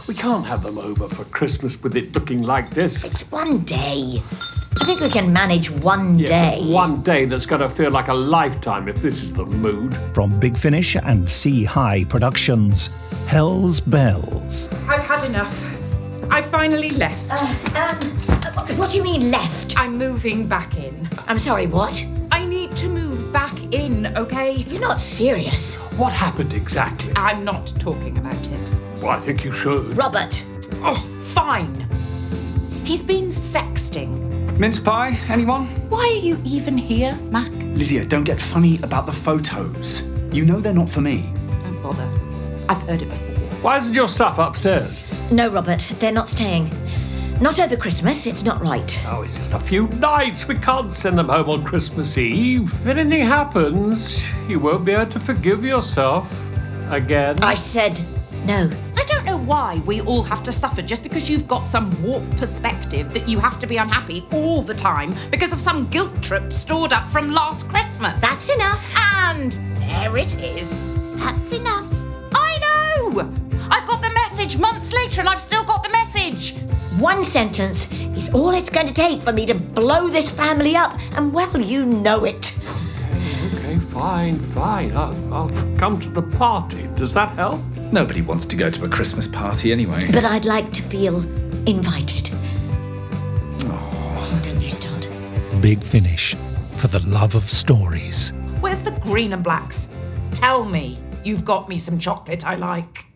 We can't have them over for Christmas with it looking like this. It's one day. I think we can manage one day. One day that's going to feel like a lifetime if this is the mood. From Big Finish and Sea High Productions, Hell's Bells. I've had enough. I finally left. What do you mean left? I'm moving back in. I'm sorry, what? I need to move back in, okay? You're not serious. What happened exactly? I'm not talking about it. Well, I think you should. Robert. Oh, fine. He's been sexting. Mince pie, anyone? Why are you even here, Mac? Lydia, don't get funny about the photos. You know they're not for me. Don't bother. I've heard it before. Why isn't your stuff upstairs? No, Robert, they're not staying. Not over Christmas, it's not right. Oh, it's just a few nights. We can't send them home on Christmas Eve. If anything happens, you won't be able to forgive yourself again. I said no. I don't know why we all have to suffer just because you've got some warped perspective that you have to be unhappy all the time because of some guilt trip stored up from last Christmas. That's enough. And there it is. That's enough. I know! I got the message months later and I've still got the message. One sentence is all it's going to take for me to blow this family up, and well, you know it. Okay, fine. I'll come to the party. Does that help? Nobody wants to go to a Christmas party anyway. But I'd like to feel invited. Oh, don't you start. Big Finish, for the love of stories. Where's the green and blacks? Tell me you've got me some chocolate I like.